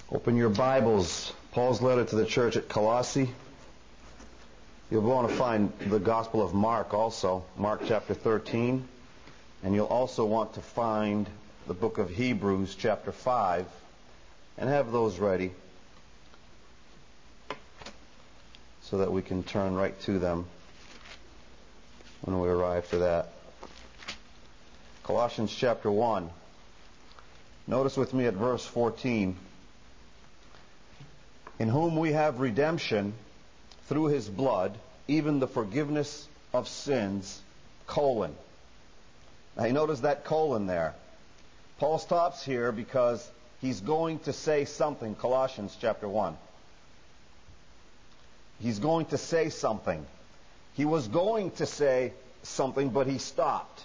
Open your Bibles. Paul's letter to the church at Colossae. You'll want to find the Gospel of Mark also, Mark chapter 13. And you'll also want to find the book of Hebrews chapter 5. And have those ready so that we can turn right to them when we arrive to that. Colossians chapter 1. Notice with me at verse 14. In whom we have redemption through His blood, even the forgiveness of sins, colon. Now you notice that colon there. Paul stops here because he's going to say something, Colossians chapter 1. He's going to say something. He was going to say something, but he stopped.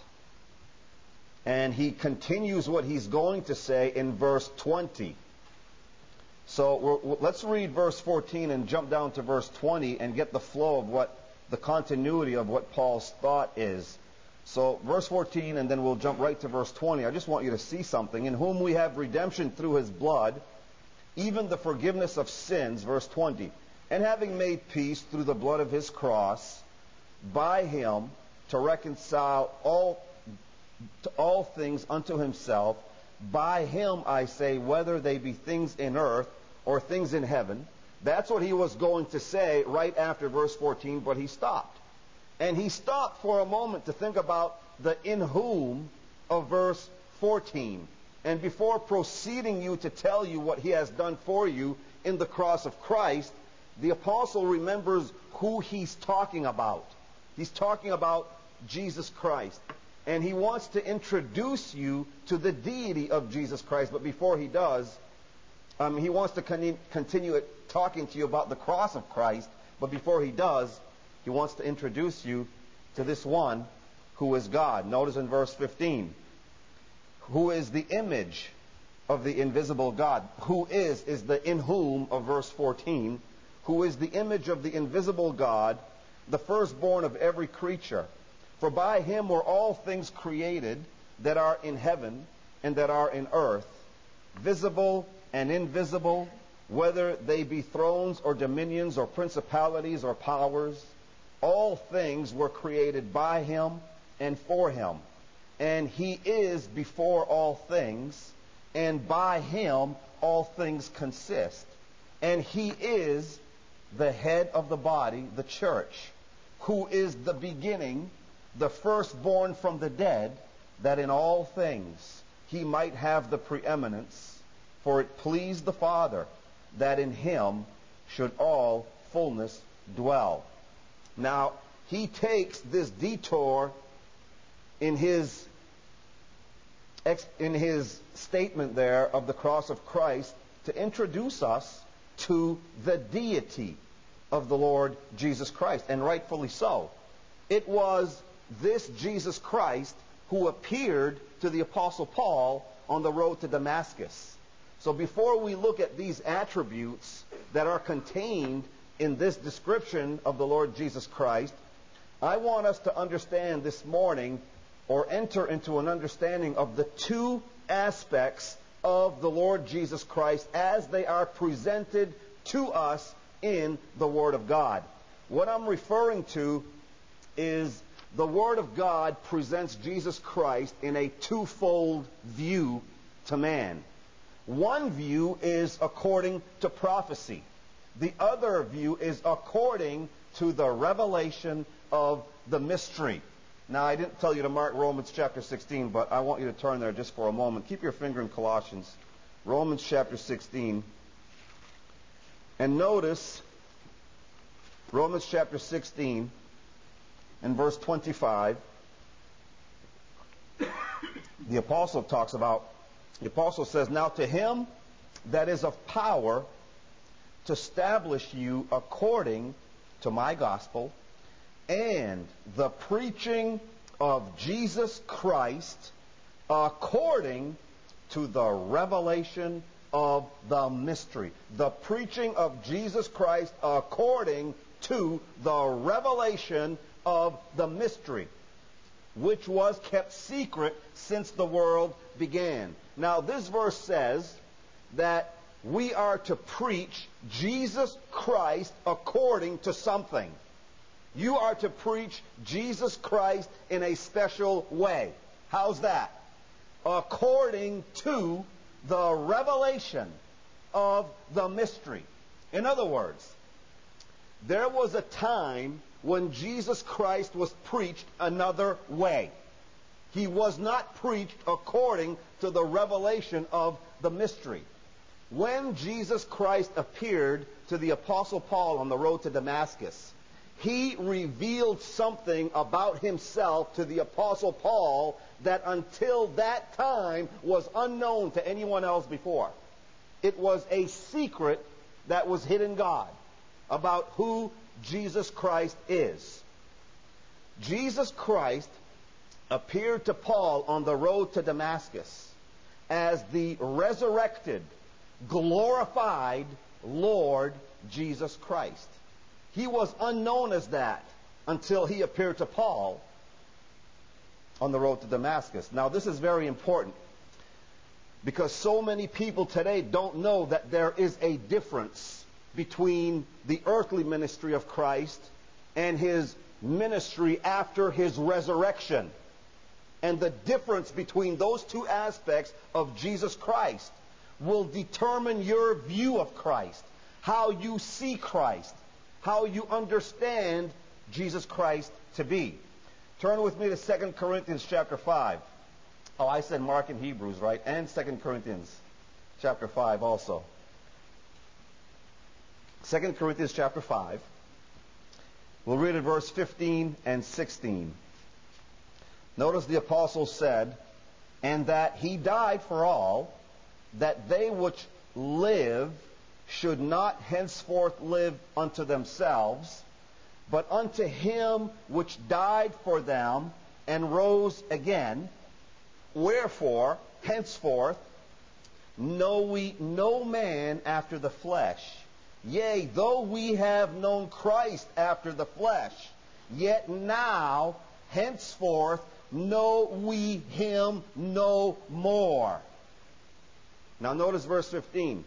And he continues what he's going to say in verse 20. So let's read verse 14 and jump down to verse 20 and get the flow of the continuity of what Paul's thought is. So verse 14 and then we'll jump right to verse 20. I just want you to see something. In whom we have redemption through His blood, even the forgiveness of sins, verse 20. And having made peace through the blood of His cross, by Him to reconcile all things unto Himself. By Him, I say, whether they be things in earth or things in heaven. That's what he was going to say right after verse 14, but he stopped. And he stopped for a moment to think about the in whom of verse 14. And before proceeding to tell you what He has done for you in the cross of Christ, the apostle remembers who he's talking about. He's talking about Jesus Christ. And he wants to introduce you to the deity of Jesus Christ. But before he does, he wants to continue talking to you about the cross of Christ. But before he does, he wants to introduce you to this one who is God. Notice in verse 15, who is the image of the invisible God. Who is the in whom of verse 14. Who is the image of the invisible God, the firstborn of every creature. For by Him were all things created that are in heaven and that are in earth, visible and invisible, whether they be thrones or dominions or principalities or powers. All things were created by Him and for Him. And He is before all things, and by Him all things consist. And He is the head of the body, the church, who is the beginning, the firstborn from the dead, that in all things He might have the preeminence. For it pleased the Father that in Him should all fullness dwell. Now, he takes this detour in his statement there of the cross of Christ to introduce us to the deity of the Lord Jesus Christ, and rightfully so. It was this Jesus Christ who appeared to the Apostle Paul on the road to Damascus. So before we look at these attributes that are contained in this description of the Lord Jesus Christ, I want us to understand this morning, or enter into an understanding of the two aspects of the Lord Jesus Christ as they are presented to us in the Word of God. What I'm referring to is the Word of God presents Jesus Christ in a twofold view to man. One view is according to prophecy. The other view is according to the revelation of the mystery. Now, I didn't tell you to mark Romans chapter 16, but I want you to turn there just for a moment. Keep your finger in Colossians. Romans chapter 16. And notice Romans chapter 16 and verse 25. The apostle says, now to Him that is of power to establish you according to my gospel and the preaching of Jesus Christ according to the revelation of the mystery. The preaching of Jesus Christ according to the revelation of the mystery, which was kept secret since the world began. Now, this verse says that We are to preach Jesus Christ according to something. You are to preach Jesus Christ in a special way. How's that? According to the revelation of the mystery. In other words, there was a time when Jesus Christ was preached another way. He was not preached according to the revelation of the mystery. When Jesus Christ appeared to the Apostle Paul on the road to Damascus, he revealed something about himself to the Apostle Paul that until that time was unknown to anyone else before. It was a secret that was hidden God about who Jesus Christ is. Jesus Christ appeared to Paul on the road to Damascus as the resurrected, glorified Lord Jesus Christ. He was unknown as that until he appeared to Paul on the road to Damascus. Now, this is very important because so many people today don't know that there is a difference between the earthly ministry of Christ and his ministry after his resurrection. And the difference between those two aspects of Jesus Christ will determine your view of Christ, how you see Christ, how you understand Jesus Christ to be. Turn with me to 2 Corinthians chapter 5. Oh, I said Mark and Hebrews, right? And 2 Corinthians chapter 5 also. 2 Corinthians chapter 5. We'll read at verse 15 and 16. Notice the apostle said, "And that he died for all, that they which live should not henceforth live unto themselves, but unto him which died for them and rose again. Wherefore, henceforth, know we no man after the flesh. Yea, though we have known Christ after the flesh, yet now, henceforth, know we him no more." Now notice verse 15.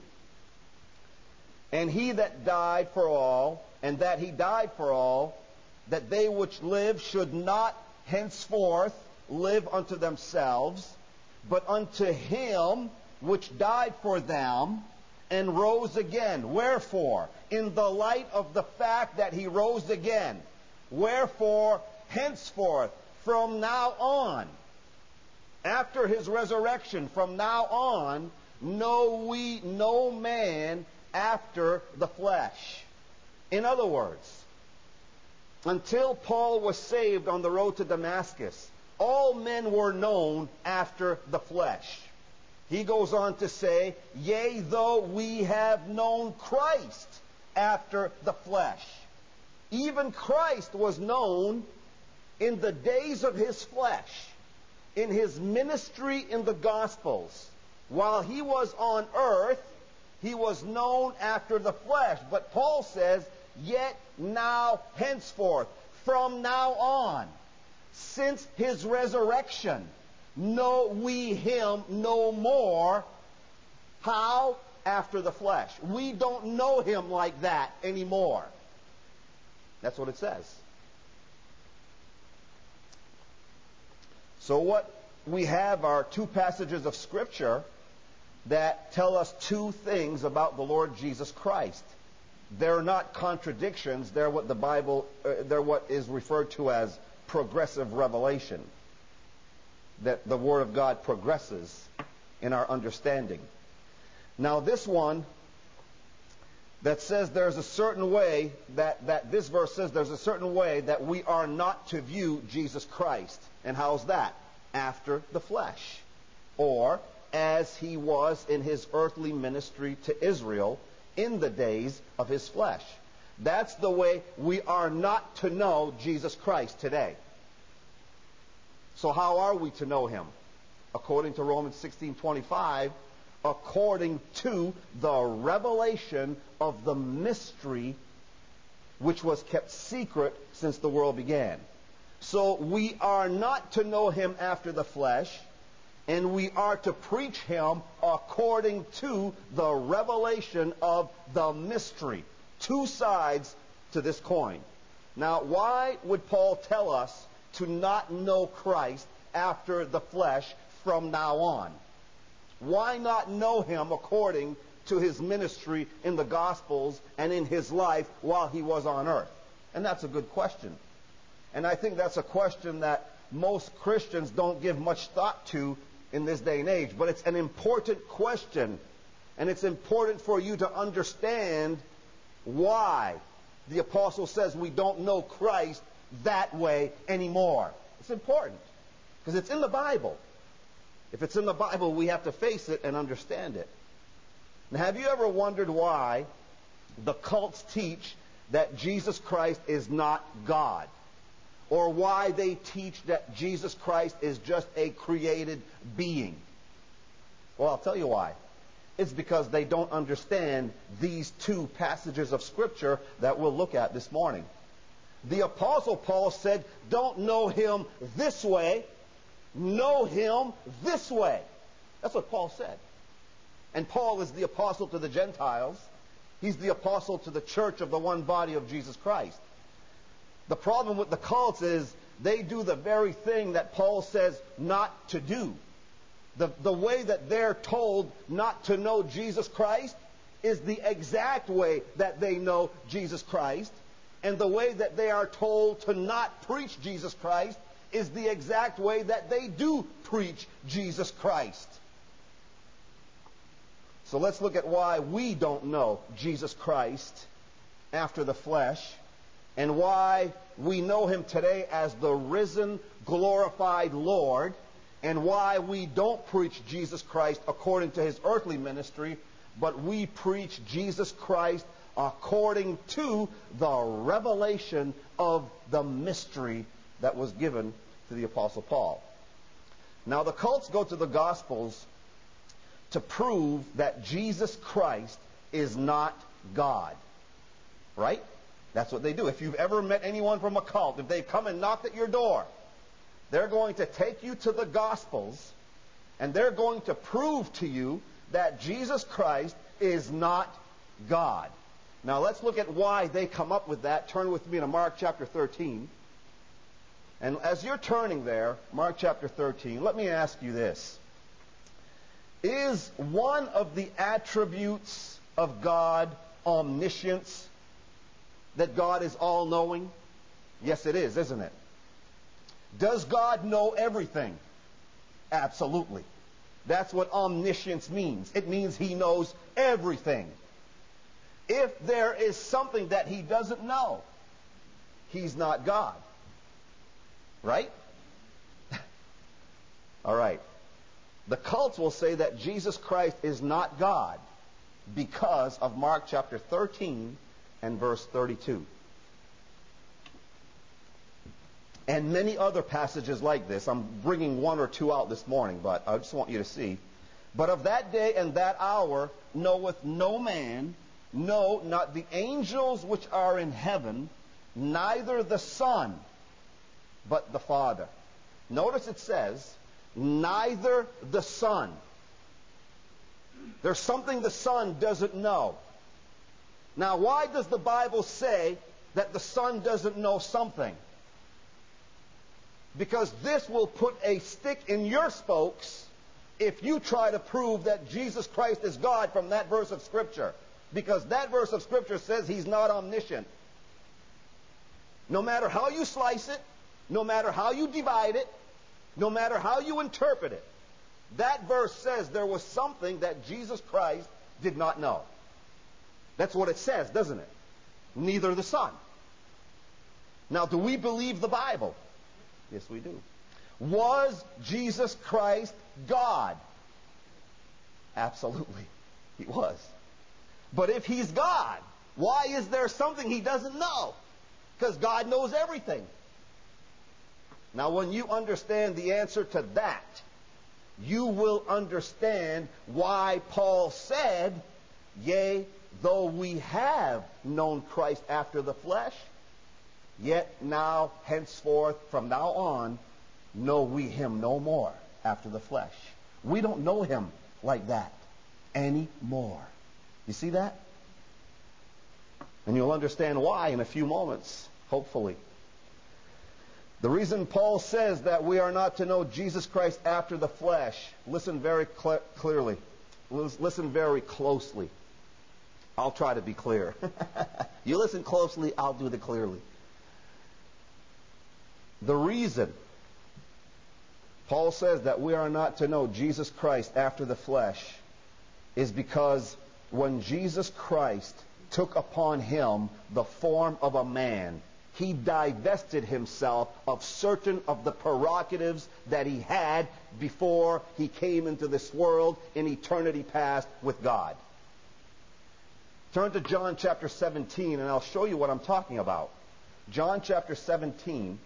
"And he that died for all, and that he died for all, that they which live should not henceforth live unto themselves, but unto him which died for them and rose again." Wherefore, in the light of the fact that he rose again, wherefore, henceforth, from now on, after his resurrection, from now on, know we no man after the flesh. In other words, until Paul was saved on the road to Damascus, all men were known after the flesh. He goes on to say, "Yea, though we have known Christ after the flesh." Even Christ was known in the days of his flesh, in his ministry in the Gospels. While he was on earth, he was known after the flesh. But Paul says, "Yet now, henceforth, from now on, since his resurrection, know we him no more." How? After the flesh. We don't know him like that anymore. That's what it says. So what we have are two passages of Scripture that tell us two things about the Lord Jesus Christ. They're not contradictions. They're what they're what is referred to as progressive revelation. That the Word of God progresses in our understanding. Now this one that says there's a certain way, that this verse says there's a certain way that we are not to view Jesus Christ. And how's that? After the flesh. Or as he was in his earthly ministry to Israel in the days of his flesh. That's the way we are not to know Jesus Christ today. So how are we to know him? According to Romans 16:25, according to the revelation of the mystery which was kept secret since the world began. So we are not to know him after the flesh. and we are to preach him according to the revelation of the mystery. Two sides to this coin. Now, why would Paul tell us to not know Christ after the flesh from now on? Why not know him according to his ministry in the Gospels and in his life while he was on earth? And that's a good question. And I think that's a question that most Christians don't give much thought to in this day and age. But it's an important question. And it's important for you to understand why the apostle says we don't know Christ that way anymore. It's important. Because it's in the Bible. If it's in the Bible, we have to face it and understand it. Now, have you ever wondered why the cults teach that Jesus Christ is not God? Or why they teach that Jesus Christ is just a created being? Well, I'll tell you why. It's because they don't understand these two passages of Scripture that we'll look at this morning. The Apostle Paul said, don't know him this way, know him this way. That's what Paul said. And Paul is the apostle to the Gentiles. He's the apostle to the church of the one body of Jesus Christ. The problem with the cults is they do the very thing that Paul says not to do. The way that they're told not to know Jesus Christ is the exact way that they know Jesus Christ. And the way that they are told to not preach Jesus Christ is the exact way that they do preach Jesus Christ. So let's look at why we don't know Jesus Christ after the flesh, and why we know him today as the risen, glorified Lord, and why we don't preach Jesus Christ according to his earthly ministry, but we preach Jesus Christ according to the revelation of the mystery that was given to the Apostle Paul. Now, the cults go to the Gospels to prove that Jesus Christ is not God. Right? That's what they do. If you've ever met anyone from a cult, if they've come and knocked at your door, they're going to take you to the Gospels, and they're going to prove to you that Jesus Christ is not God. Now let's look at why they come up with that. Turn with me to Mark chapter 13. And as you're turning there, Mark chapter 13, let me ask you this. Is one of the attributes of God omniscience? That God is all-knowing? Yes, it is, isn't it? Does God know everything? Absolutely. That's what omniscience means. It means he knows everything. If there is something that he doesn't know, he's not God. Right? All right. The cults will say that Jesus Christ is not God because of Mark chapter 13 and verse 32. And many other passages like this. I'm bringing one or two out this morning, but I just want you to see. But of that day and that hour knoweth no man, no, not the angels which are in heaven, neither the Son, but the Father. Notice it says, neither the Son. There's something the Son doesn't know. Now, why does the Bible say that the Son doesn't know something? Because this will put a stick in your spokes if you try to prove that Jesus Christ is God from that verse of Scripture. Because that verse of Scripture says he's not omniscient. No matter how you slice it, no matter how you divide it, no matter how you interpret it, that verse says there was something that Jesus Christ did not know. That's what it says, doesn't it? Neither the Son. Now, do we believe the Bible? Yes, we do. Was Jesus Christ God? Absolutely, he was. But if he's God, why is there something he doesn't know? Because God knows everything. Now, when you understand the answer to that, you will understand why Paul said, yea, though we have known Christ after the flesh, yet now, henceforth, from now on, know we him no more after the flesh. We don't know him like that anymore. You see that? And you'll understand why in a few moments, hopefully. The reason Paul says that we are not to know Jesus Christ after the flesh, listen very clearly. Listen very closely. I'll try to be clear. You listen closely, I'll do the clearly. The reason Paul says that we are not to know Jesus Christ after the flesh is because when Jesus Christ took upon him the form of a man, he divested himself of certain of the prerogatives that he had before he came into this world in eternity past with God. Turn to John chapter 17 and I'll show you what I'm talking about. John chapter 17.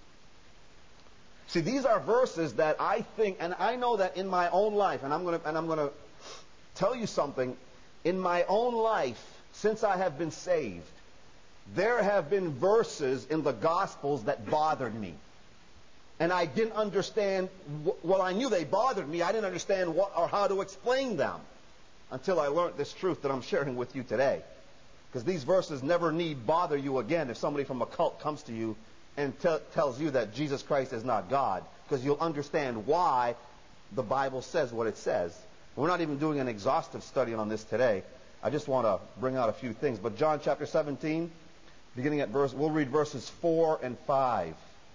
See, these are verses that I think, and I know that in my own life, and I'm going to tell you something, in my own life, since I have been saved, there have been verses in the Gospels that bothered me. And I didn't understand, well, I knew they bothered me. I didn't understand what or how to explain them until I learned this truth that I'm sharing with you today. Because these verses never need bother you again if somebody from a cult comes to you and tells you that Jesus Christ is not God. Because you'll understand why the Bible says what it says. We're not even doing an exhaustive study on this today. I just want to bring out a few things. But John chapter 17, beginning at we'll read verses 4 and 5.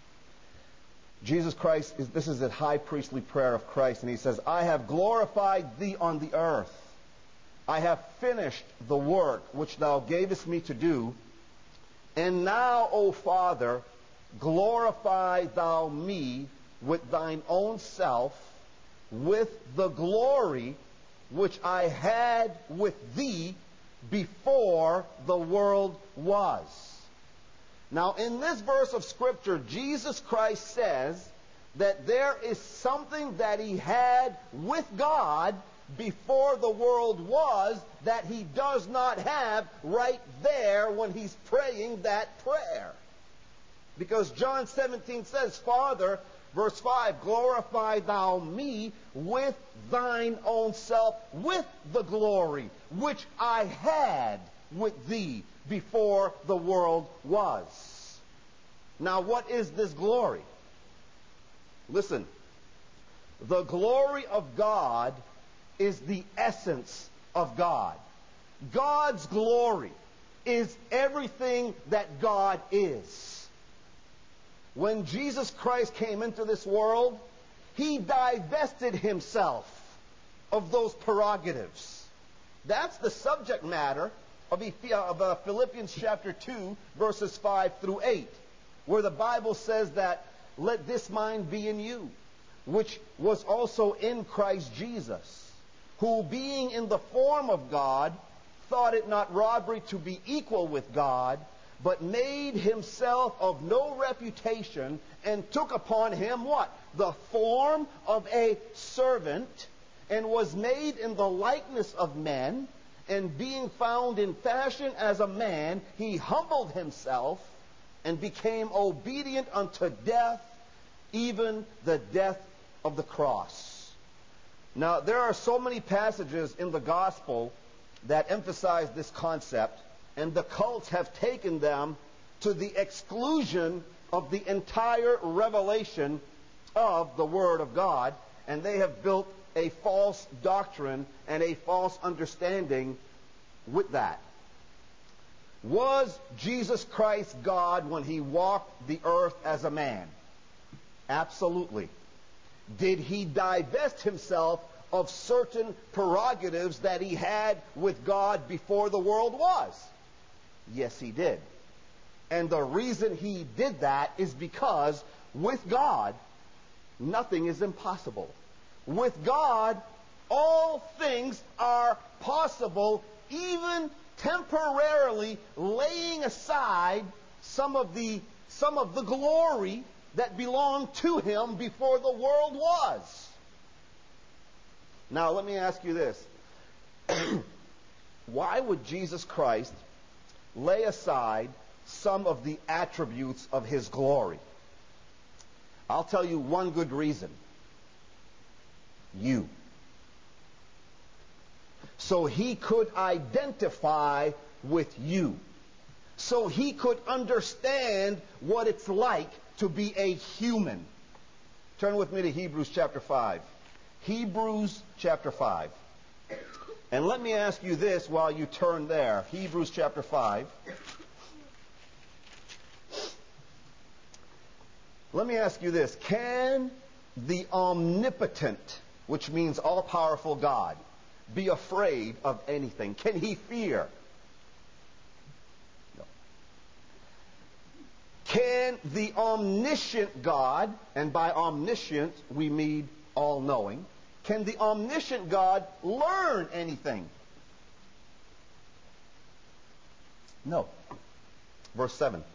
Jesus Christ, this is a high priestly prayer of Christ, and he says, I have glorified thee on the earth. I have finished the work which thou gavest me to do. And now, O Father, glorify thou me with thine own self, with the glory which I had with thee before the world was. Now, in this verse of Scripture, Jesus Christ says that there is something that he had with God before the world was that he does not have right there when he's praying that prayer. Because John 17 says, Father, verse 5, glorify thou me with thine own self, with the glory which I had with thee before the world was. Now, what is this glory? Listen, the glory of God is the essence of God. God's glory is everything that God is. When Jesus Christ came into this world, he divested himself of those prerogatives. That's the subject matter of Philippians chapter 2, verses 5 through 8, where the Bible says that, let this mind be in you, which was also in Christ Jesus, who being in the form of God, thought it not robbery to be equal with God, but made himself of no reputation, and took upon him what? The form of a servant, and was made in the likeness of men, and being found in fashion as a man, he humbled himself, and became obedient unto death, even the death of the cross. Now, there are so many passages in the gospel that emphasize this concept, and the cults have taken them to the exclusion of the entire revelation of the Word of God, and they have built a false doctrine and a false understanding with that. Was Jesus Christ God when he walked the earth as a man? Absolutely. Did he divest himself of certain prerogatives that he had with God before the world was? Yes, he did. And the reason he did that is because with God, nothing is impossible. With God, all things are possible, even temporarily laying aside some of the glory that belonged to him before the world was. Now, let me ask you this. Why would Jesus Christ lay aside some of the attributes of his glory? I'll tell you one good reason. you. So he could identify with you. So he could understand what it's like to be a human. Turn with me to Hebrews chapter 5. Hebrews chapter 5. And let me ask you this while you turn there. Hebrews chapter 5. Let me ask you this. Can the omnipotent, which means all-powerful God, be afraid of anything? Can he fear? No. Can the omniscient God, and by omniscient we mean all-knowing, can the omniscient God learn anything? No. Verse 7.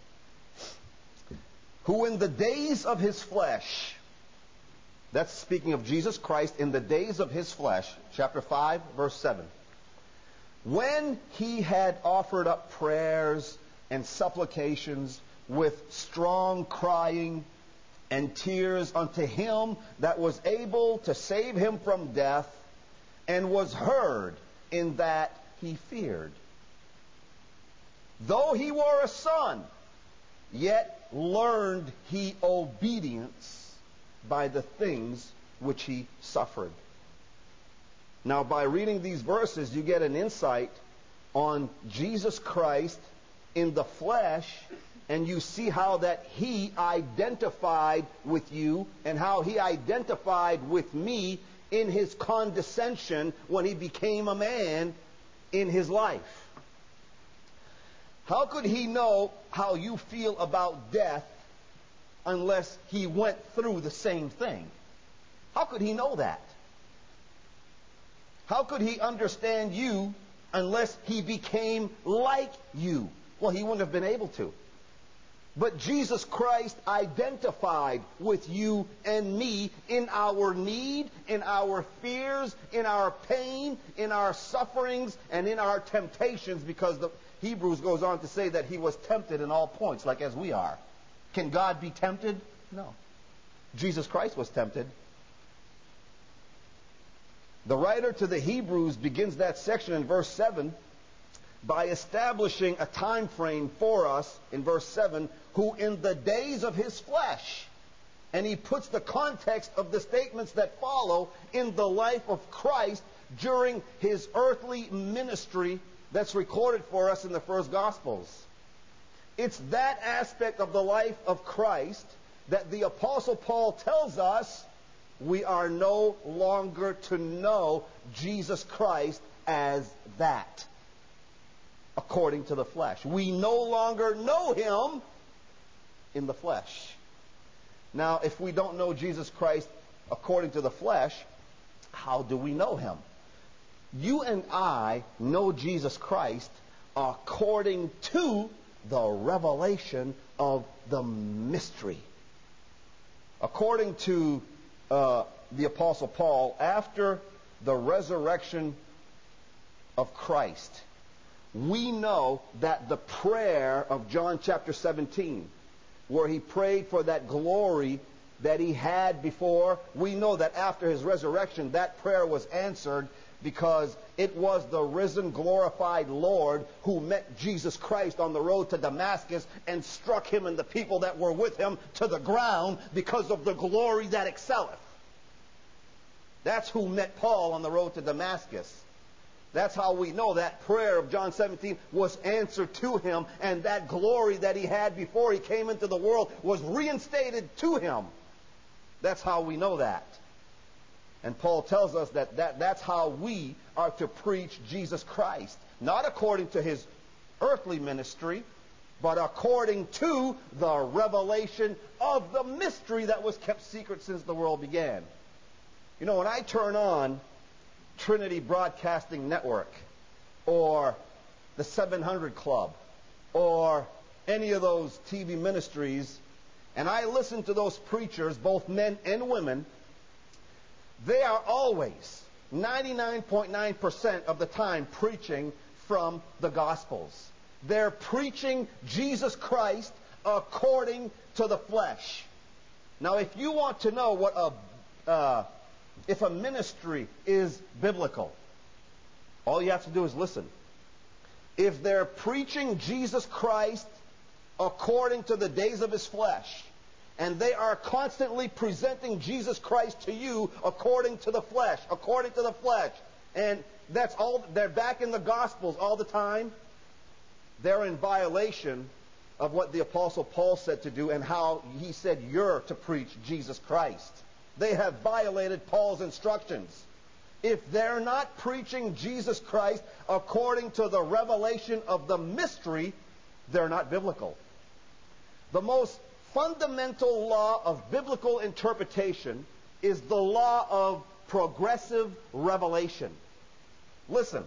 Who in the days of his flesh, that's speaking of Jesus Christ in the days of his flesh, chapter 5, verse 7. When he had offered up prayers and supplications with strong crying and tears unto him that was able to save him from death, and was heard in that he feared. Though he were a son, yet learned he obedience by the things which he suffered. Now, by reading these verses, you get an insight on Jesus Christ in the flesh, and you see how that he identified with you and how he identified with me in his condescension when he became a man in his life. How could he know how you feel about death unless he went through the same thing? How could he know that? How could he understand you unless he became like you? Well, he wouldn't have been able to. But Jesus Christ identified with you and me in our need, in our fears, in our pain, in our sufferings, and in our temptations, because the Hebrews goes on to say that he was tempted in all points, like as we are. Can God be tempted? No. Jesus Christ was tempted. The writer to the Hebrews begins that section in verse 7 by establishing a time frame for us in verse 7, who in the days of his flesh, and he puts the context of the statements that follow in the life of Christ during his earthly ministry that's recorded for us in the first Gospels. It's that aspect of the life of Christ that the Apostle Paul tells us we are no longer to know Jesus Christ as that, according to the flesh. We no longer know him in the flesh. Now, if we don't know Jesus Christ according to the flesh, how do we know him? You and I know Jesus Christ according to the revelation of the mystery. According to the Apostle Paul, after the resurrection of Christ, we know that the prayer of John chapter 17, where he prayed for that glory that he had before, we know that after his resurrection, that prayer was answered, because it was the risen, glorified Lord who met Jesus Christ on the road to Damascus and struck him and the people that were with him to the ground because of the glory that excelleth. That's who met Paul on the road to Damascus. That's how we know that prayer of John 17 was answered to him, and that glory that he had before he came into the world was reinstated to him. That's how we know that. And Paul tells us that that's how we are to preach Jesus Christ. Not according to his earthly ministry, but according to the revelation of the mystery that was kept secret since the world began. You know, when I turn on Trinity Broadcasting Network, or the 700 Club, or any of those TV ministries, and I listen to those preachers, both men and women, they are always, 99.9% of the time, preaching from the Gospels. They're preaching Jesus Christ according to the flesh. Now, if you want to know what if a ministry is biblical, all you have to do is listen. If they're preaching Jesus Christ according to the days of his flesh, and they are constantly presenting Jesus Christ to you according to the flesh, and that's all, they're back in the Gospels all the time, they're in violation of what the Apostle Paul said to do and how he said you're to preach Jesus Christ. They have violated Paul's instructions. If they're not preaching Jesus Christ according to the revelation of the mystery, they're not biblical. The most fundamental law of biblical interpretation is the law of progressive revelation. Listen,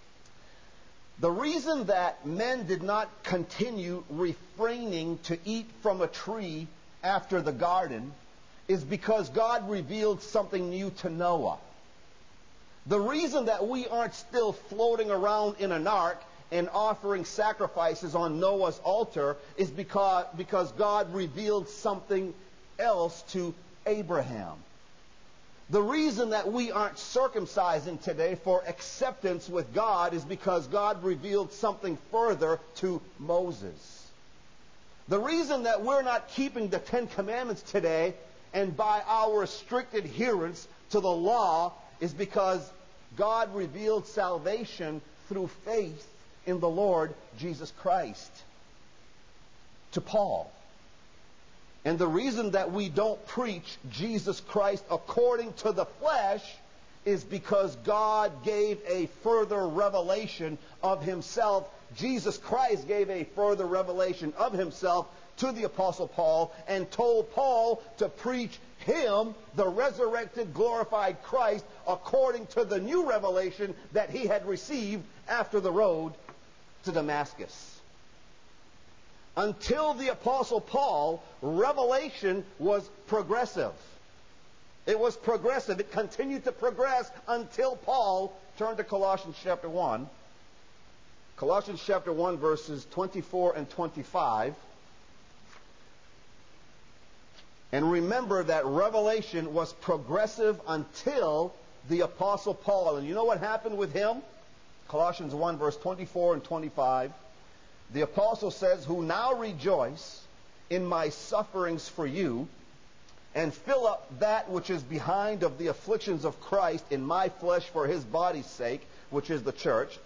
the reason that men did not continue refraining to eat from a tree after the garden is because God revealed something new to Noah. The reason that we aren't still floating around in an ark and offering sacrifices on Noah's altar is because God revealed something else to Abraham. The reason that we aren't circumcising today for acceptance with God is because God revealed something further to Moses. The reason that we're not keeping the Ten Commandments today and by our strict adherence to the law is because God revealed salvation through faith in the Lord Jesus Christ to Paul. And the reason that we don't preach Jesus Christ according to the flesh is because God gave a further revelation of himself. Jesus Christ gave a further revelation of himself to the Apostle Paul and told Paul to preach him, the resurrected, glorified Christ, according to the new revelation that he had received after the road to Damascus. Until the Apostle Paul, revelation was progressive. It was progressive. It continued to progress until Paul turned to Colossians chapter 1. Colossians chapter 1, verses 24 and 25. And remember that revelation was progressive until the Apostle Paul. And you know what happened with him? Colossians 1, verse 24 and 25. The apostle says, who now rejoice in my sufferings for you, and fill up that which is behind of the afflictions of Christ in my flesh for his body's sake, which is the church,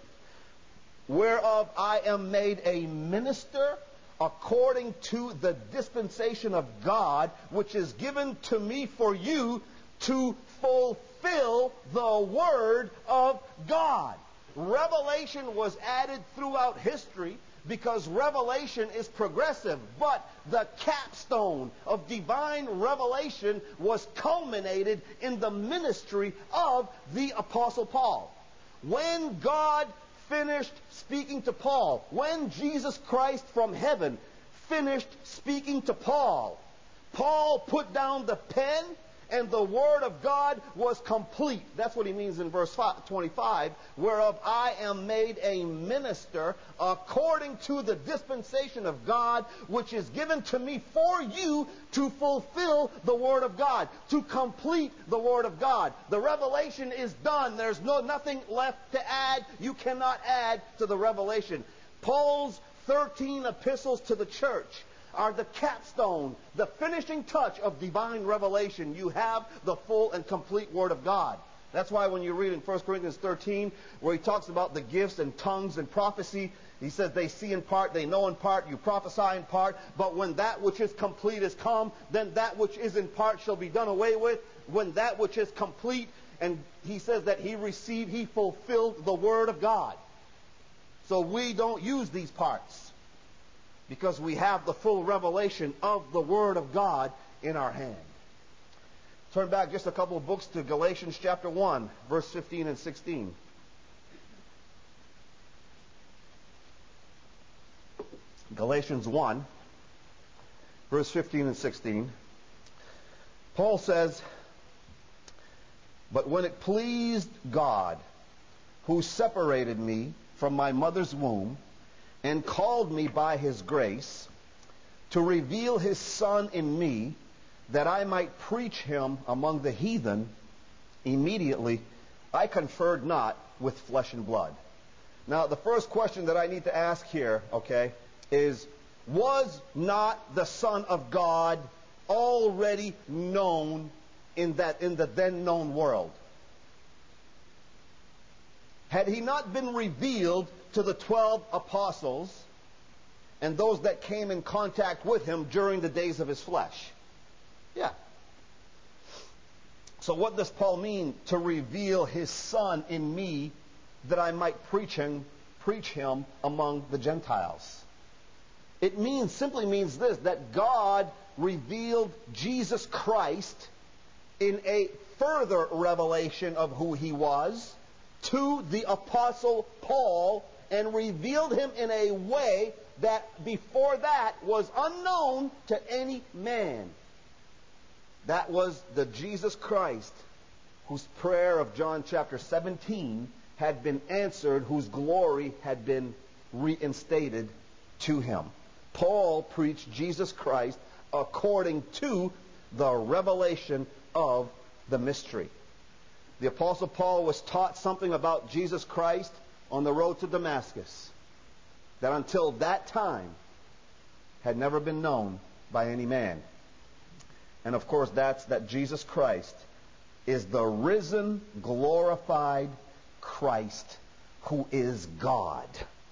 whereof I am made a minister according to the dispensation of God, which is given to me for you to fulfill the word of God. Revelation was added throughout history because revelation is progressive, but the capstone of divine revelation was culminated in the ministry of the Apostle Paul. When God finished speaking to Paul, when Jesus Christ from heaven finished speaking to Paul, Paul put down the pen and the word of God was complete. That's what he means in verse 25, whereof I am made a minister according to the dispensation of God, which is given to me for you to fulfill the word of God, to complete the word of God. The revelation is done. There's nothing left to add. You cannot add to the revelation. Paul's 13 epistles to the church are the capstone, the finishing touch of divine revelation. You have the full and complete Word of God. That's why when you read in 1 Corinthians 13, where he talks about the gifts and tongues and prophecy, he says they see in part, they know in part, you prophesy in part, but when that which is complete is come, then that which is in part shall be done away with. When that which is complete, and he says that he fulfilled the Word of God. So we don't use these parts, because we have the full revelation of the Word of God in our hand. Turn back just a couple of books to Galatians chapter 1, verse 15 and 16. Galatians 1, verse 15 and 16. Paul says, but when it pleased God, who separated me from my mother's womb, and called me by his grace to reveal his Son in me, that I might preach him among the heathen, Immediately, I conferred not with flesh and blood. Now, the first question that I need to ask here, okay, is, was not the Son of God already known in the then known world? Had he not been revealed to the 12 apostles and those that came in contact with him during the days of his flesh? Yeah. So what does Paul mean to reveal his Son in me that I might preach him among the Gentiles? It simply means this, that God revealed Jesus Christ in a further revelation of who he was to the Apostle Paul, and revealed him in a way that before that was unknown to any man. That was the Jesus Christ whose prayer of John chapter 17 had been answered, whose glory had been reinstated to him. Paul preached Jesus Christ according to the revelation of the mystery. The Apostle Paul was taught something about Jesus Christ on the road to Damascus that until that time had never been known by any man. And of course, that's that Jesus Christ is the risen, glorified Christ who is God.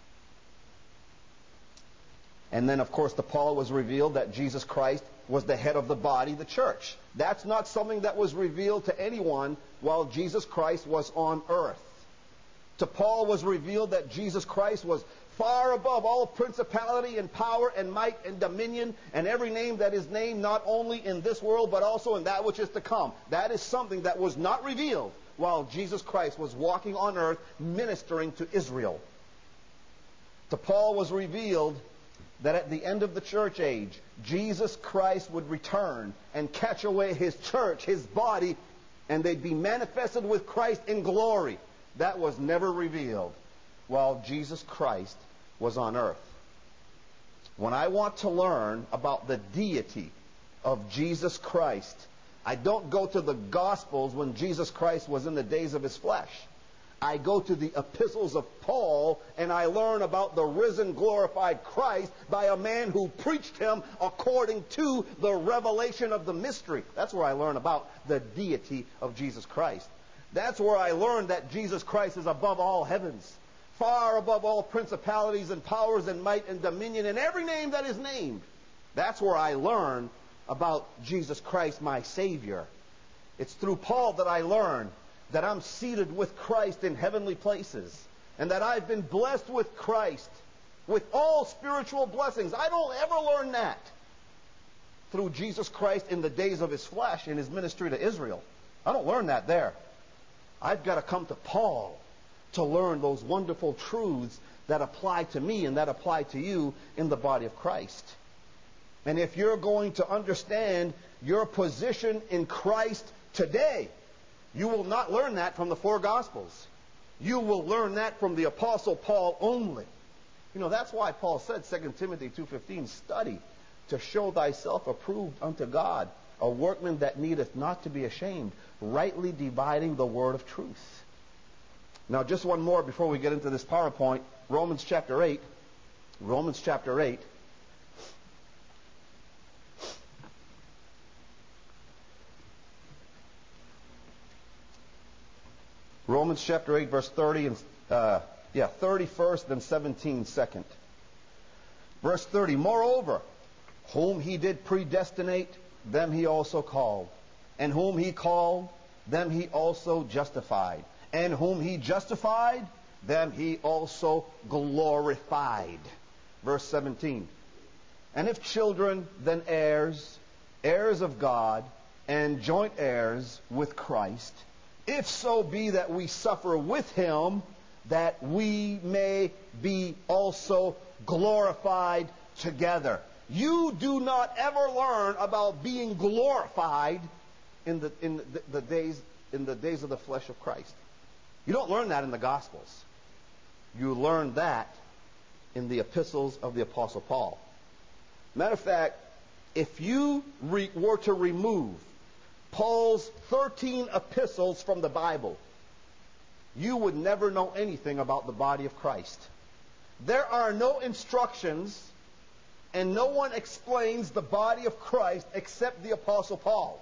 And then, of course, to Paul was revealed that Jesus Christ was the head of the body, the church. That's not something that was revealed to anyone while Jesus Christ was on earth. To Paul was revealed that Jesus Christ was far above all principality and power and might and dominion and every name that is named, not only in this world but also in that which is to come. That is something that was not revealed while Jesus Christ was walking on earth ministering to Israel. To Paul was revealed that at the end of the church age, Jesus Christ would return and catch away his church, his body, and they'd be manifested with Christ in glory. That was never revealed while Jesus Christ was on earth. When I want to learn about the deity of Jesus Christ, I don't go to the Gospels when Jesus Christ was in the days of his flesh. I go to the epistles of Paul and I learn about the risen, glorified Christ by a man who preached him according to the revelation of the mystery. That's where I learn about the deity of Jesus Christ. That's where I learn that Jesus Christ is above all heavens, far above all principalities and powers and might and dominion and every name that is named. That's where I learn about Jesus Christ, my Savior. It's through Paul that I learn that I'm seated with Christ in heavenly places, and that I've been blessed with Christ with all spiritual blessings. I don't ever learn that through Jesus Christ in the days of his flesh in his ministry to Israel. I don't learn that there. I've got to come to Paul to learn those wonderful truths that apply to me and that apply to you in the body of Christ. And if you're going to understand your position in Christ today, you will not learn that from the four Gospels. You will learn that from the Apostle Paul only. You know, that's why Paul said, 2 Timothy 2:15, study to show thyself approved unto God, a workman that needeth not to be ashamed, rightly dividing the word of truth. Now, just one more before we get into this PowerPoint. Romans chapter 8. Romans chapter 8. Romans chapter 8, verse 30 and 31st and 17 second. Verse 30, moreover, whom he did predestinate, them he also called. And whom he called, them he also justified. And whom he justified, them he also glorified. Verse 17, and if children, then heirs, heirs of God, and joint heirs with Christ, if so be that we suffer with him, that we may be also glorified together. You do not ever learn about being glorified in the days of the flesh of Christ. You don't learn that in the Gospels. You learn that in the epistles of the Apostle Paul. Matter of fact, if you were to remove Paul's 13 epistles from the Bible, you would never know anything about the body of Christ. There are no instructions, and no one explains the body of Christ except the Apostle Paul.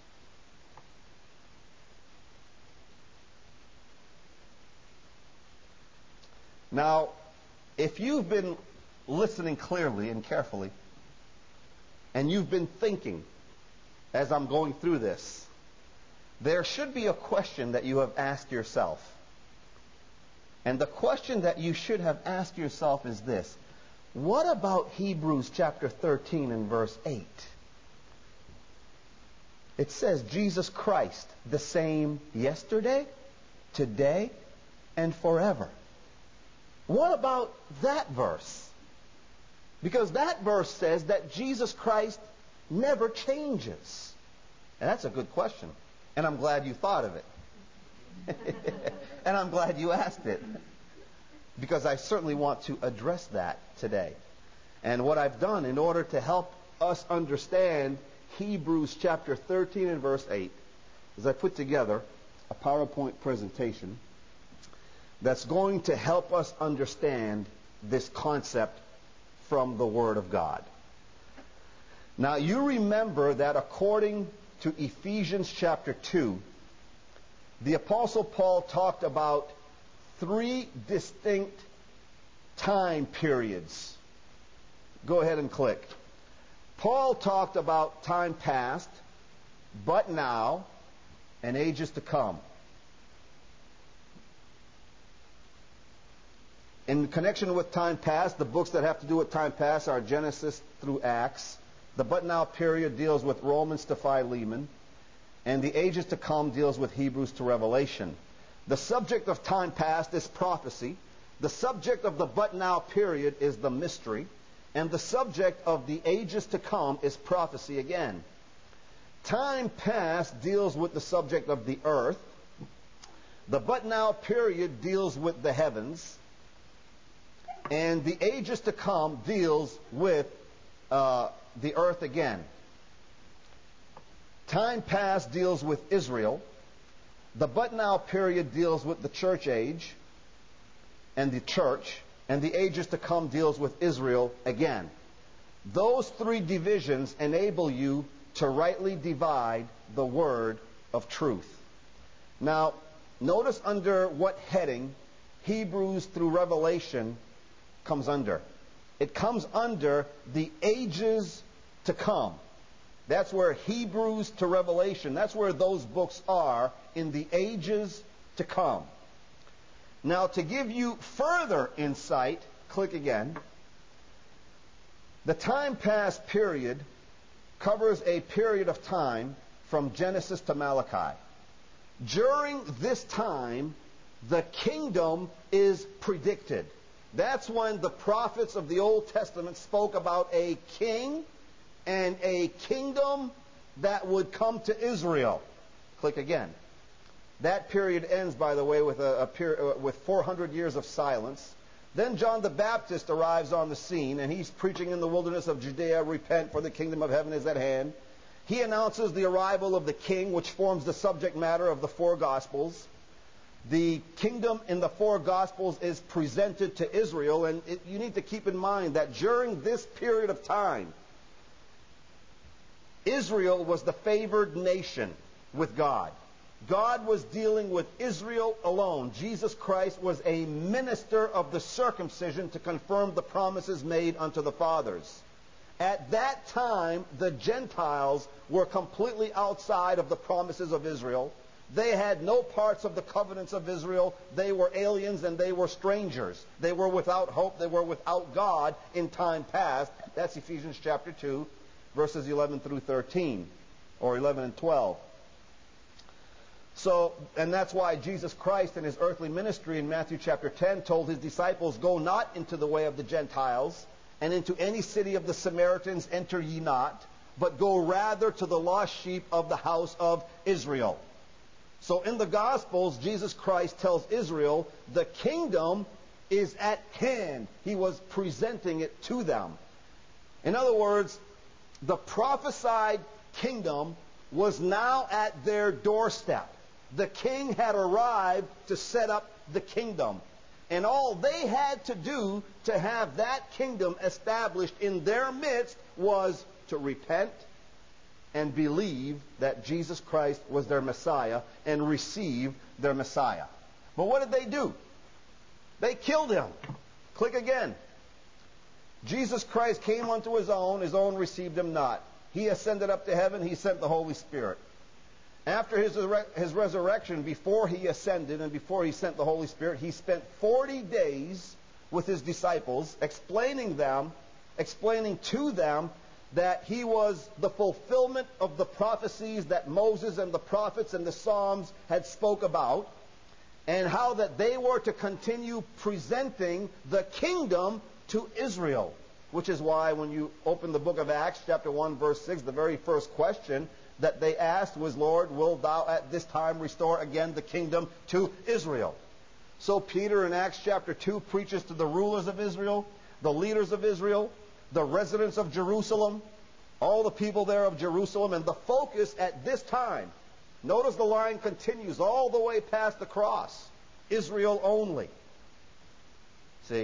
Now, if you've been listening clearly and carefully, and you've been thinking as I'm going through this, there should be a question that you have asked yourself. And the question that you should have asked yourself is this: what about Hebrews chapter 13 and verse 8? It says Jesus Christ, the same yesterday, today, and forever. What about that verse? Because that verse says that Jesus Christ never changes. And that's a good question. And I'm glad you thought of it. And I'm glad you asked it. Because I certainly want to address that today. And what I've done in order to help us understand Hebrews chapter 13 and verse 8 is I put together a PowerPoint presentation that's going to help us understand this concept from the Word of God. Now, you remember that according to Ephesians chapter 2, the Apostle Paul talked about 3 distinct time periods. Go ahead and click. Paul talked about time past, but now, and ages to come. In connection with time past, the books that have to do with time past are Genesis through Acts. The but now period deals with Romans to Philemon. And the ages to come deals with Hebrews to Revelation. The subject of time past is prophecy. The subject of the but now period is the mystery. And the subject of the ages to come is prophecy again. Time past deals with the subject of the earth. The but now period deals with the heavens. And the ages to come deals with the earth again. Time past deals with Israel. The but now period deals with the church age and the church. And the ages to come deals with Israel again. Those 3 divisions enable you to rightly divide the word of truth. Now, notice under what heading Hebrews through Revelation comes under. It comes under the ages to come. That's where Hebrews to Revelation, that's where those books are, in the ages to come. Now, to give you further insight, click again. The time past period covers a period of time from Genesis to Malachi. During this time, the kingdom is predicted. That's when the prophets of the Old Testament spoke about a king and a kingdom that would come to Israel. Click again. That period ends, by the way, with 400 years of silence. Then John the Baptist arrives on the scene, and he's preaching in the wilderness of Judea, repent, for the kingdom of heaven is at hand. He announces the arrival of the king, which forms the subject matter of the 4 Gospels. The kingdom in the 4 Gospels is presented to Israel, and you need to keep in mind that during this period of time, Israel was the favored nation with God. God was dealing with Israel alone. Jesus Christ was a minister of the circumcision to confirm the promises made unto the fathers. At that time, the Gentiles were completely outside of the promises of Israel. They had no parts of the covenants of Israel. They were aliens and they were strangers. They were without hope. They were without God in time past. That's Ephesians chapter 2, verses 11 through 13, or 11 and 12. So, and that's why Jesus Christ in his earthly ministry in Matthew chapter 10 told his disciples, go not into the way of the Gentiles, and into any city of the Samaritans enter ye not, but go rather to the lost sheep of the house of Israel. So in the Gospels, Jesus Christ tells Israel, the kingdom is at hand. He was presenting it to them. In other words, the prophesied kingdom was now at their doorstep. The king had arrived to set up the kingdom. And all they had to do to have that kingdom established in their midst was to repent and believe that Jesus Christ was their Messiah and receive their Messiah. But what did they do? They killed him. Click again. Jesus Christ came unto his own received him not. He ascended up to heaven, he sent the Holy Spirit. After his resurrection, before he ascended and before he sent the Holy Spirit, he spent 40 days with his disciples explaining to them that he was the fulfillment of the prophecies that Moses and the prophets and the Psalms had spoke about, and how that they were to continue presenting the kingdom to Israel. Which is why when you open the book of Acts, chapter 1, verse 6, the very first question that they asked was, Lord, wilt thou at this time restore again the kingdom to Israel? So Peter in Acts chapter 2 preaches to the rulers of Israel, the leaders of Israel, the residents of Jerusalem, all the people there of Jerusalem, and the focus at this time, notice the line continues all the way past the cross, Israel only. See?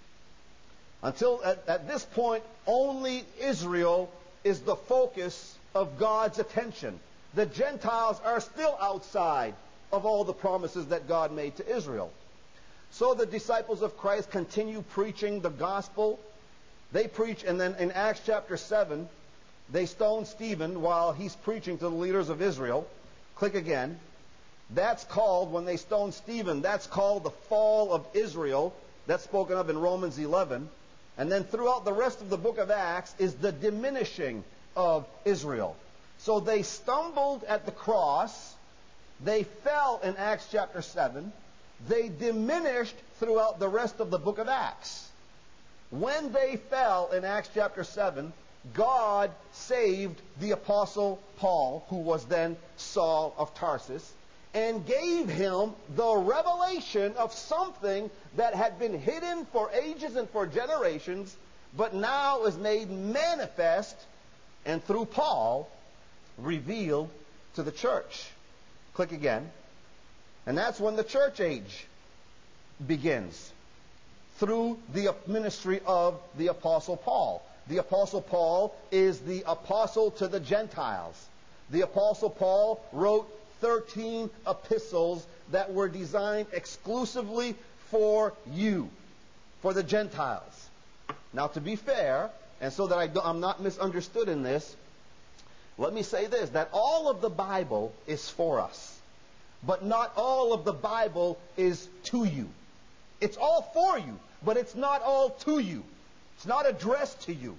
Until at this point, only Israel is the focus of God's attention. The Gentiles are still outside of all the promises that God made to Israel. So the disciples of Christ continue preaching the gospel. They preach, and then in Acts chapter 7, they stone Stephen while he's preaching to the leaders of Israel. Click again. That's called, when they stone Stephen, that's called the fall of Israel. That's spoken of in Romans 11. And then throughout the rest of the book of Acts is the diminishing of Israel. So they stumbled at the cross. They fell in Acts chapter 7. They diminished throughout the rest of the book of Acts. When they fell in Acts chapter 7, God saved the apostle Paul, who was then Saul of Tarsus, and gave him the revelation of something that had been hidden for ages and for generations, but now is made manifest, and through Paul, revealed to the church. Click again. And that's when the church age begins, through the ministry of the Apostle Paul. The Apostle Paul is the apostle to the Gentiles. The Apostle Paul wrote 13 epistles that were designed exclusively for you, for the Gentiles. Now, to be fair, and so that I'm not misunderstood in this, let me say this, that all of the Bible is for us, but not all of the Bible is to you. It's all for you, but it's not all to you. It's not addressed to you.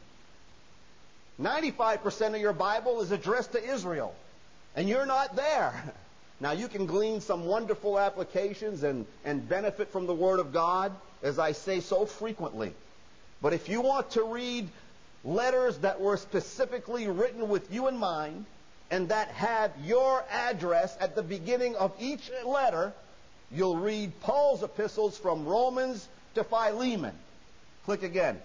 95% of your Bible is addressed to Israel, and you're not there. Now, you can glean some wonderful applications and benefit from the Word of God, as I say so frequently. But if you want to read letters that were specifically written with you in mind, and that have your address at the beginning of each letter, you'll read Paul's epistles from Romans to Philemon. Click again.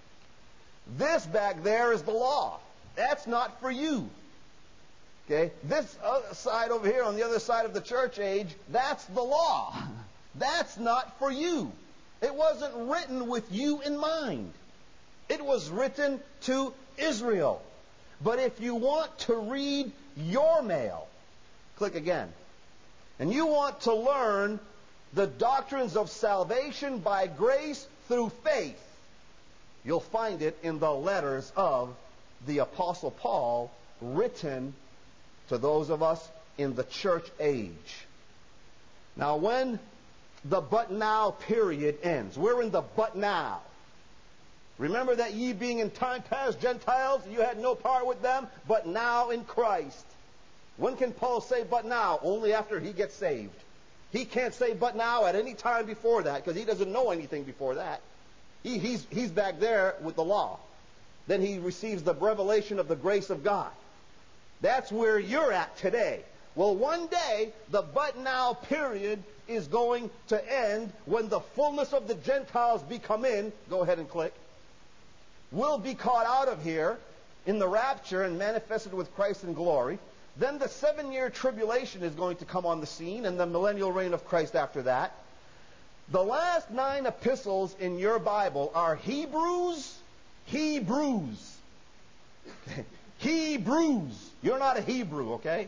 This back there is the law. That's not for you. Okay? This other side over here on the other side of the church age, that's the law. That's not for you. It wasn't written with you in mind. It was written to Israel. But if you want to read your mail, click again. And you want to learn the doctrines of salvation by grace through faith, you'll find it in the letters of the Apostle Paul, written to those of us in the church age. Now, when the but now period ends, we're in the but now. Remember that ye being in time past Gentiles, you had no part with them, but now in Christ. When can Paul say but now? Only after he gets saved. He can't say but now at any time before that, because he doesn't know anything before that. He's back there with the law. Then he receives the revelation of the grace of God. That's where you're at today. Well, one day, the but now period is going to end when the fullness of the Gentiles be come in. Go ahead and click. We'll be caught out of here in the rapture and manifested with Christ in glory. Then the 7-year tribulation is going to come on the scene, and the millennial reign of Christ after that. The last 9 epistles in your Bible are Hebrews. Hebrews. Hebrews. You're not a Hebrew, okay?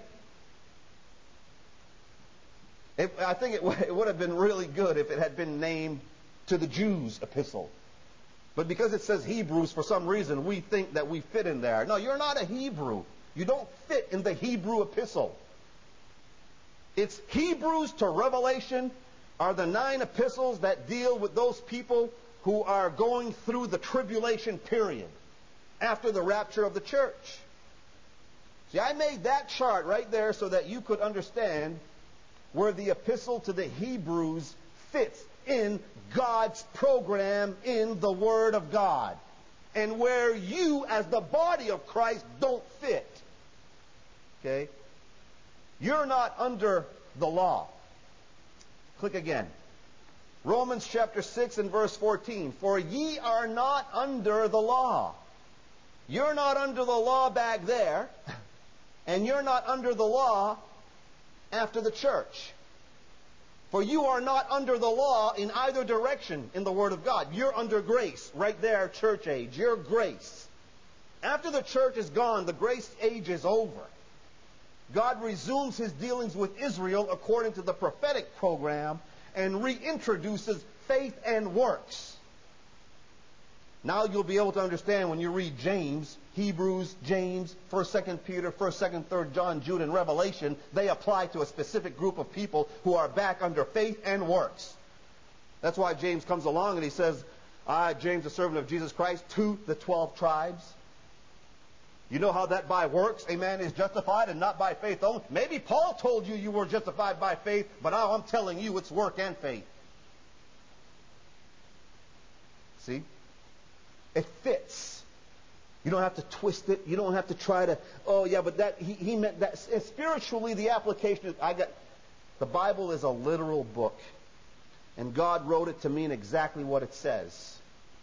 I think it would have been really good if it had been named to the Jews epistle. But because it says Hebrews, for some reason, we think that we fit in there. No, you're not a Hebrew. You don't fit in the Hebrew epistle. It's Hebrews to Revelation are the 9 epistles that deal with those people who are going through the tribulation period after the rapture of the church. See, I made that chart right there so that you could understand where the epistle to the Hebrews fits in God's program in the Word of God, and where you as the body of Christ don't fit. Okay? You're not under the law. Click again. Romans chapter 6 and verse 14. For ye are not under the law. You're not under the law back there, and you're not under the law after the church. For you are not under the law in either direction in the Word of God. You're under grace. Right there, church age. You're grace. After the church is gone, the grace age is over. God resumes His dealings with Israel according to the prophetic program and reintroduces faith and works. Now you'll be able to understand when you read James, Hebrews, James, 1st, 2nd Peter, 1st, 2nd, 3rd John, Jude, and Revelation. They apply to a specific group of people who are back under faith and works. That's why James comes along and he says, I, James, a servant of Jesus Christ, to the 12 tribes. You know how that by works a man is justified and not by faith only? Maybe Paul told you you were justified by faith, but now I'm telling you it's work and faith. See? It fits. You don't have to twist it. You don't have to try to, oh yeah, but that he meant that. And spiritually, the application is, the Bible is a literal book. And God wrote it to mean exactly what it says.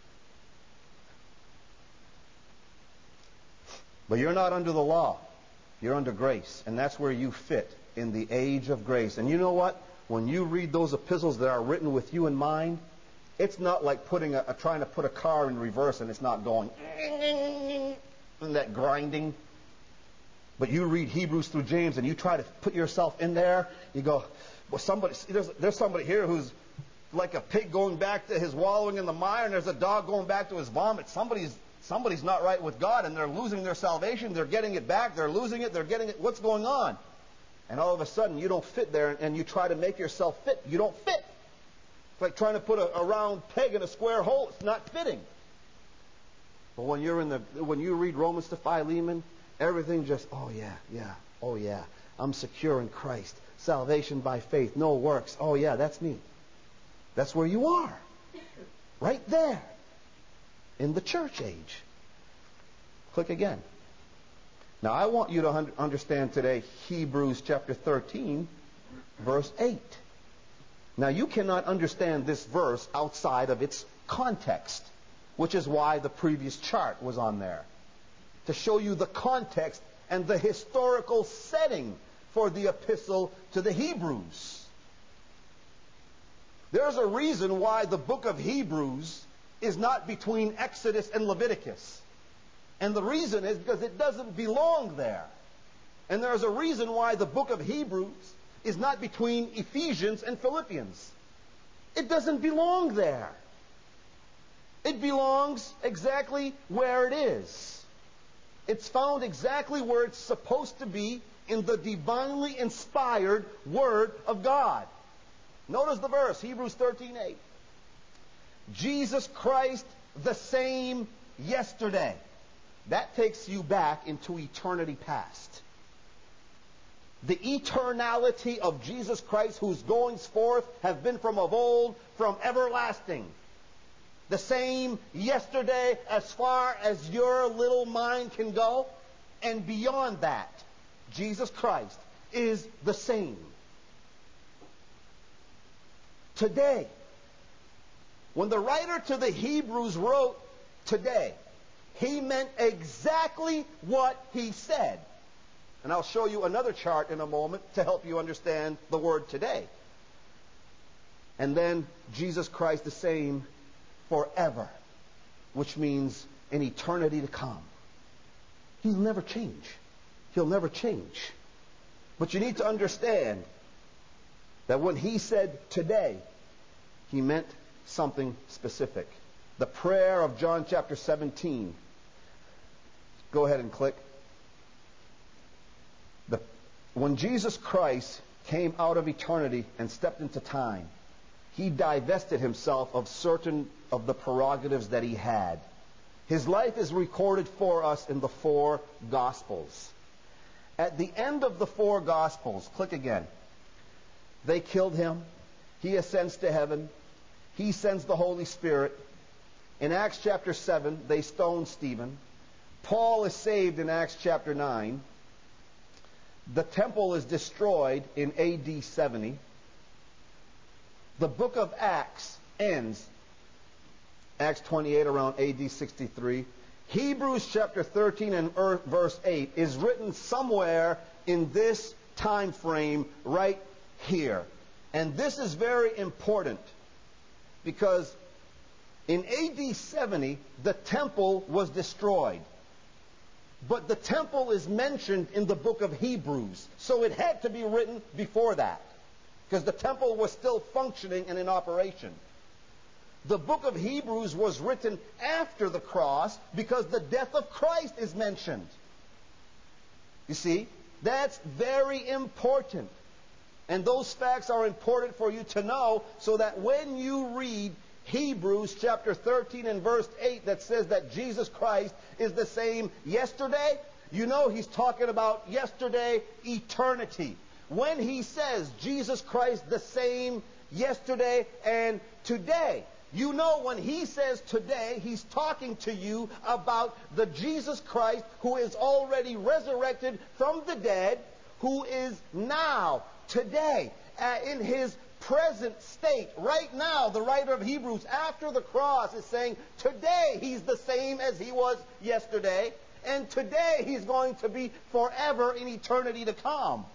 But you're not under the law. You're under grace. And that's where you fit, in the age of grace. And you know what? When you read those epistles that are written with you in mind, it's not like trying to put a car in reverse and it's not going and that grinding. But you read Hebrews through James and you try to put yourself in there. You go, well, there's somebody here who's like a pig going back to his wallowing in the mire, and there's a dog going back to his vomit. Somebody's not right with God, and they're losing their salvation. They're getting it back. They're losing it. They're getting it. What's going on? And all of a sudden, you don't fit there, and you try to make yourself fit. You don't fit. It's like trying to put a round peg in a square hole. It's not fitting. But when you read Romans to Philemon, everything just, oh yeah, I'm secure in Christ. Salvation by faith, no works. Oh yeah, that's me. That's where you are. Right there. In the church age. Click again. Now I want you to understand today Hebrews chapter 13, verse 8. Now you cannot understand this verse outside of its context, which is why the previous chart was on there. To show you the context and the historical setting for the epistle to the Hebrews. There's a reason why the book of Hebrews is not between Exodus and Leviticus. And the reason is because it doesn't belong there. And there's a reason why the book of Hebrews is not between Ephesians and Philippians. It doesn't belong there. It belongs exactly where it is. It's found exactly where it's supposed to be in the divinely inspired Word of God. Notice the verse, Hebrews 13:8. Jesus Christ the same yesterday. That takes you back into eternity past. The eternality of Jesus Christ, whose goings forth have been from of old, from everlasting. The same yesterday as far as your little mind can go, and beyond that, Jesus Christ is the same. Today, when the writer to the Hebrews wrote today, he meant exactly what he said. And I'll show you another chart in a moment to help you understand the word today. And then Jesus Christ the same forever, which means in eternity to come. He'll never change. He'll never change. But you need to understand that when he said today, he meant something specific. The prayer of John chapter 17. Go ahead and click. When Jesus Christ came out of eternity and stepped into time, he divested himself of certain of the prerogatives that he had. His life is recorded for us in the 4 Gospels. At the end of the 4 Gospels, click again, they killed him. He ascends to heaven. He sends the Holy Spirit. In Acts chapter 7, they stone Stephen. Paul is saved in Acts chapter 9. The temple is destroyed in AD 70. The book of Acts ends, Acts 28 around AD 63. Hebrews chapter 13 and verse 8 is written somewhere in this time frame right here. And this is very important because in AD 70, the temple was destroyed. But the temple is mentioned in the book of Hebrews. So it had to be written before that, because the temple was still functioning and in operation. The book of Hebrews was written after the cross because the death of Christ is mentioned. You see, that's very important. And those facts are important for you to know so that when you read Hebrews chapter 13 and verse 8 that says that Jesus Christ is the same yesterday, you know he's talking about yesterday, eternity. When he says Jesus Christ the same yesterday and today, you know when he says today, he's talking to you about the Jesus Christ who is already resurrected from the dead, who is now, today, in his present state. Right now, the writer of Hebrews, after the cross, is saying today he's the same as he was yesterday, and today he's going to be forever in eternity to come.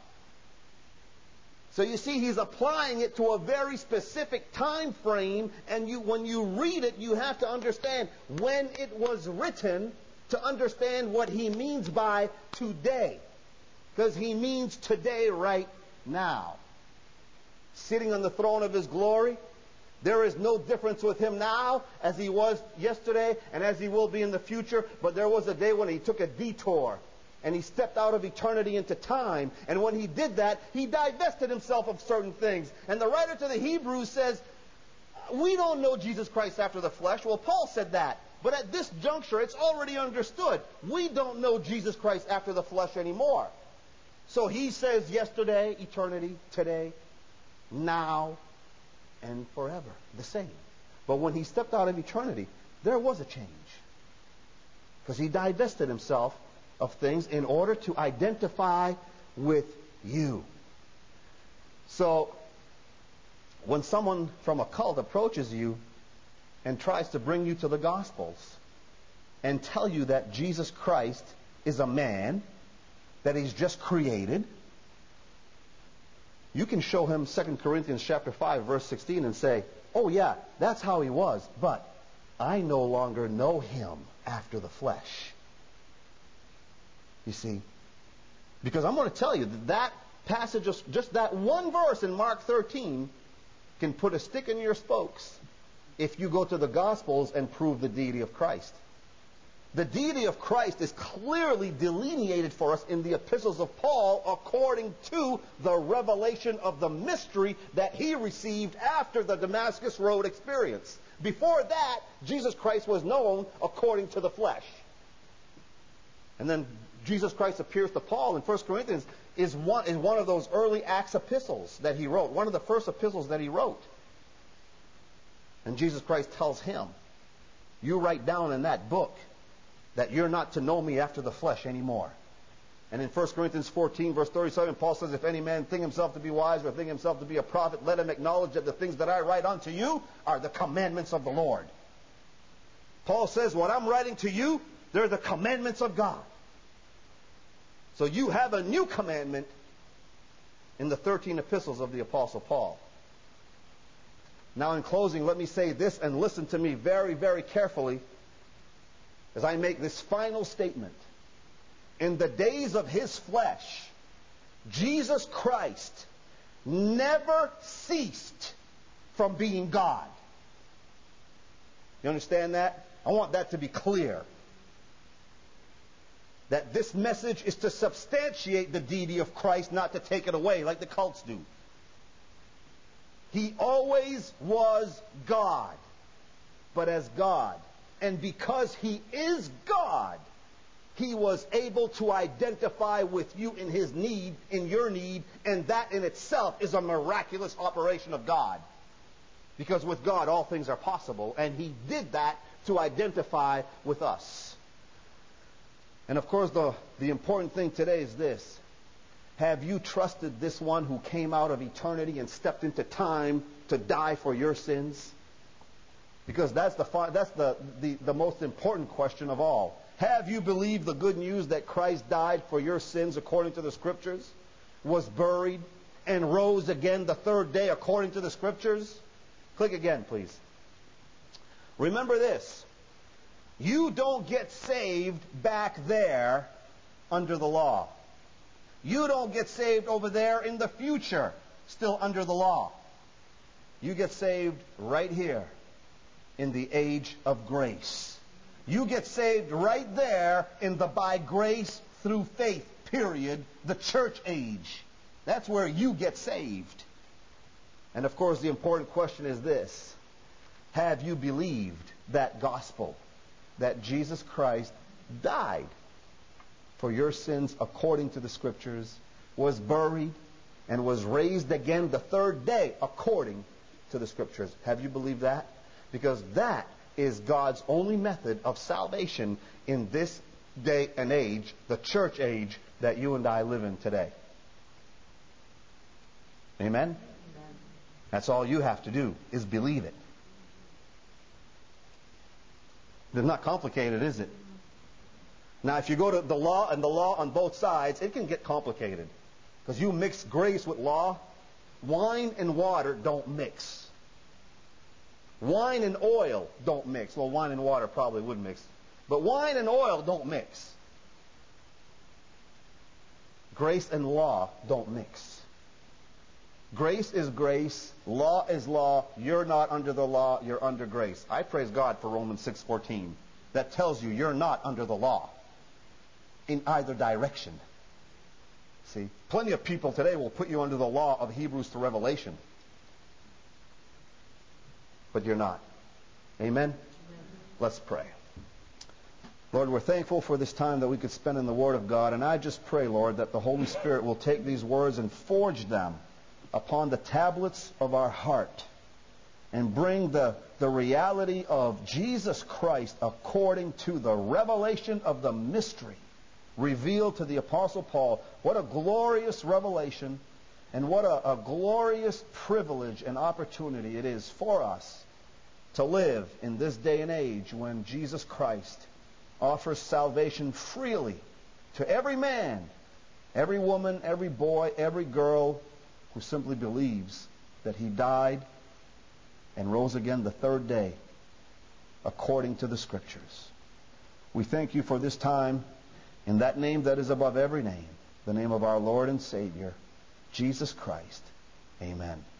So you see, he's applying it to a very specific time frame, and when you read it, you have to understand when it was written to understand what he means by today. Because he means today right now. Sitting on the throne of his glory. There is no difference with him now as he was yesterday and as he will be in the future. But there was a day when he took a detour and he stepped out of eternity into time. And when he did that, he divested himself of certain things. And the writer to the Hebrews says, we don't know Jesus Christ after the flesh. Well, Paul said that. But at this juncture, it's already understood. We don't know Jesus Christ after the flesh anymore. So he says yesterday, eternity, today, now, and forever. The same. But when he stepped out of eternity, there was a change. Because he divested himself of things in order to identify with you. So, when someone from a cult approaches you and tries to bring you to the Gospels and tell you that Jesus Christ is a man, that he's just created, you can show him 2 Corinthians chapter 5, verse 16 and say, oh yeah, that's how he was, but I no longer know him after the flesh. You see? Because I'm going to tell you that passage, just that one verse in Mark 13 can put a stick in your spokes if you go to the Gospels and prove the deity of Christ. The deity of Christ is clearly delineated for us in the epistles of Paul according to the revelation of the mystery that he received after the Damascus Road experience. Before that, Jesus Christ was known according to the flesh. And then Jesus Christ appears to Paul in 1 Corinthians is one of those early Acts epistles that he wrote, one of the first epistles that he wrote. And Jesus Christ tells him, you write down in that book that you're not to know me after the flesh anymore. And in 1 Corinthians 14, verse 37, Paul says, if any man think himself to be wise or think himself to be a prophet, let him acknowledge that the things that I write unto you are the commandments of the Lord. Paul says, what I'm writing to you, they're the commandments of God. So you have a new commandment in the 13 epistles of the Apostle Paul. Now in closing, let me say this, and listen to me very, very carefully as I make this final statement. In the days of his flesh, Jesus Christ never ceased from being God. You understand that? I want that to be clear. That this message is to substantiate the deity of Christ, not to take it away like the cults do. He always was God, but as God. And because he is God, he was able to identify with you in his need, in your need, and that in itself is a miraculous operation of God. Because with God all things are possible, and he did that to identify with us. And of course the important thing today is this. Have you trusted this one who came out of eternity and stepped into time to die for your sins? Because that's the most important question of all. Have you believed the good news that Christ died for your sins according to the Scriptures, was buried, and rose again the third day according to the Scriptures? Click again, please. Remember this. You don't get saved back there under the law. You don't get saved over there in the future, still under the law. You get saved right here in the age of grace. You get saved right there in the by grace through faith, period, the church age. That's where you get saved. And of course the important question is this. Have you believed that gospel? That Jesus Christ died for your sins according to the Scriptures, was buried, and was raised again the third day according to the Scriptures. Have you believed that? Because that is God's only method of salvation in this day and age, the church age that you and I live in today. Amen? That's all you have to do, is believe it. It's not complicated, is it? Now, if you go to the law and the law on both sides, it can get complicated. Because you mix grace with law, wine and water don't mix. Wine and oil don't mix. Well, wine and water probably would mix. But wine and oil don't mix. Grace and law don't mix. Grace is grace. Law is law. You're not under the law. You're under grace. I praise God for Romans 6:14. That tells you you're not under the law in either direction. See, plenty of people today will put you under the law of Hebrews to Revelation. But you're not. Amen? Let's pray. Lord, we're thankful for this time that we could spend in the Word of God. And I just pray, Lord, that the Holy Spirit will take these words and forge them upon the tablets of our heart and bring the reality of Jesus Christ according to the revelation of the mystery revealed to the Apostle Paul. What a glorious revelation, and what a glorious privilege and opportunity it is for us to live in this day and age when Jesus Christ offers salvation freely to every man, every woman, every boy, every girl who simply believes that he died and rose again the third day according to the Scriptures. We thank you for this time in that name that is above every name, the name of our Lord and Savior, Jesus Christ. Amen.